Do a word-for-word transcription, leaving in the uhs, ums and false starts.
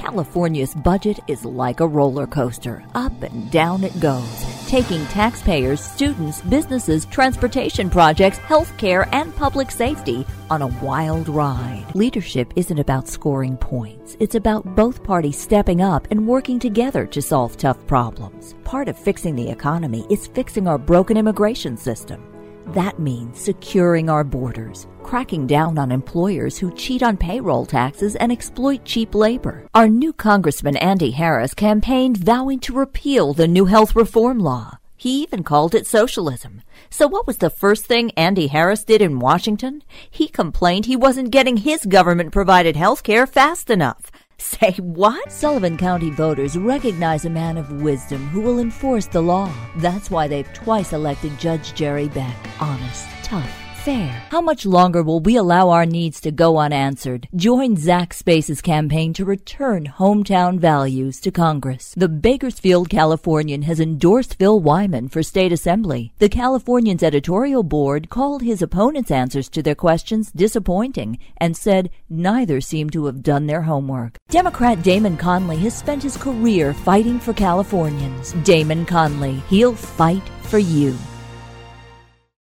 California's budget is like a roller coaster. Up and down it goes, taking taxpayers, students, businesses, transportation projects, healthcare, and public safety on a wild ride. Leadership isn't about scoring points. It's about both parties stepping up and working together to solve tough problems. Part of fixing the economy is fixing our broken immigration system. That means securing our borders, cracking down on employers who cheat on payroll taxes and exploit cheap labor. Our new Congressman Andy Harris campaigned vowing to repeal the new health reform law. He even called it socialism. So what was the first thing Andy Harris did in Washington? He complained he wasn't getting his government-provided health care fast enough. Say what? Sullivan County voters recognize a man of wisdom who will enforce the law. That's why they've twice elected Judge Jerry Beck. Honest, tough, fair. How much longer will we allow our needs to go unanswered? Join Zach Space's campaign to return hometown values to Congress. The Bakersfield Californian has endorsed Phil Wyman for state assembly. The Californian's editorial board called his opponents' answers to their questions disappointing and said neither seemed to have done their homework. Democrat Damon Conley has spent his career fighting for Californians. Damon Conley, he'll fight for you.